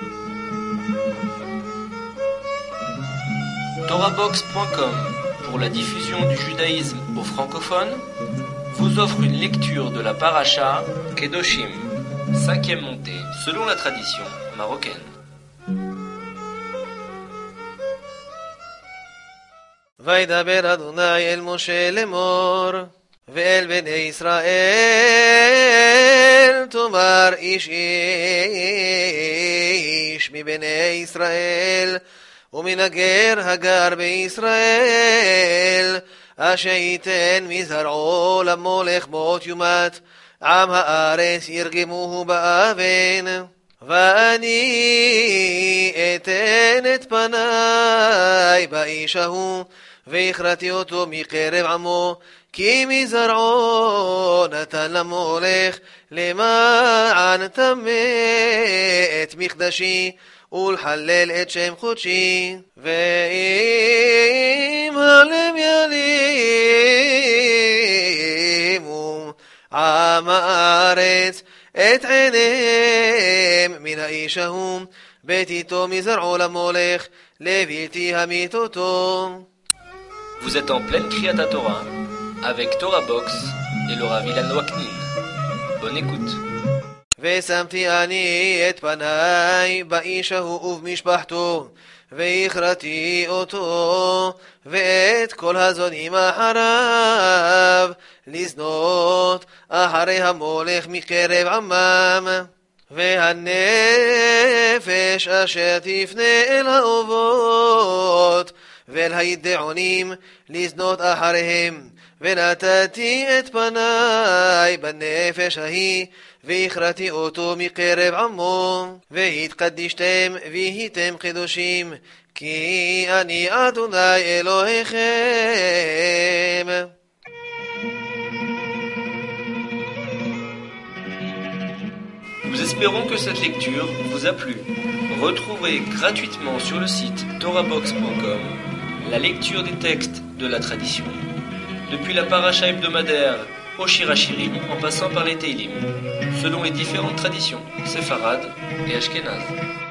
Torahbox.com, pour la diffusion du judaïsme aux francophones, vous offre une lecture de la paracha Kedoshim, 5e montée, selon la tradition marocaine. וידבר אדוני אל משה לאמור, ואל בני ישראל תאמר איש איש מבני ישראל ומן הגר הגר בישראל אשר ייתן מזרעו למולך מות יומת עם הארץ ירגמוהו באבן ואני אתן את פניי באיש ההוא והכרתי אותו מקרב עמו כי מזרעו נתן למולך למען טמא את מקדשי ולחלל את שם חודשי ואם הלם ילימו עם הארץ את עיניהם מן האיש ההוא ביתיתו מזרעו למולך לבלתי המית אותו. Vous êtes en pleine Kriyat Torah avec Torah Box et le Rav Ilan Waknin. Bonne écoute. ושמתי אני את פניי באיש ההוא ובמשפחתו והכרתי אותו ואת כל הזונים אחריו לזנות אחרי המולך מקרב עמם והנפש אשר תפנה אל האובות ואל הידעונים לזנות אחריהם ונתתי את פניי בנפש ההיא והכרתי אותו מקרב עמו והתקדישתם והייתם קדושים כי אני אדוני אלוהיכם. Nous espérons que cette lecture vous a plu. Retrouvez gratuitement sur le site torahbox.com la lecture des textes de la tradition, depuis la paracha hebdomadaire au Shirachirim en passant par les Teilim, selon les différentes traditions séfarades et ashkénazes.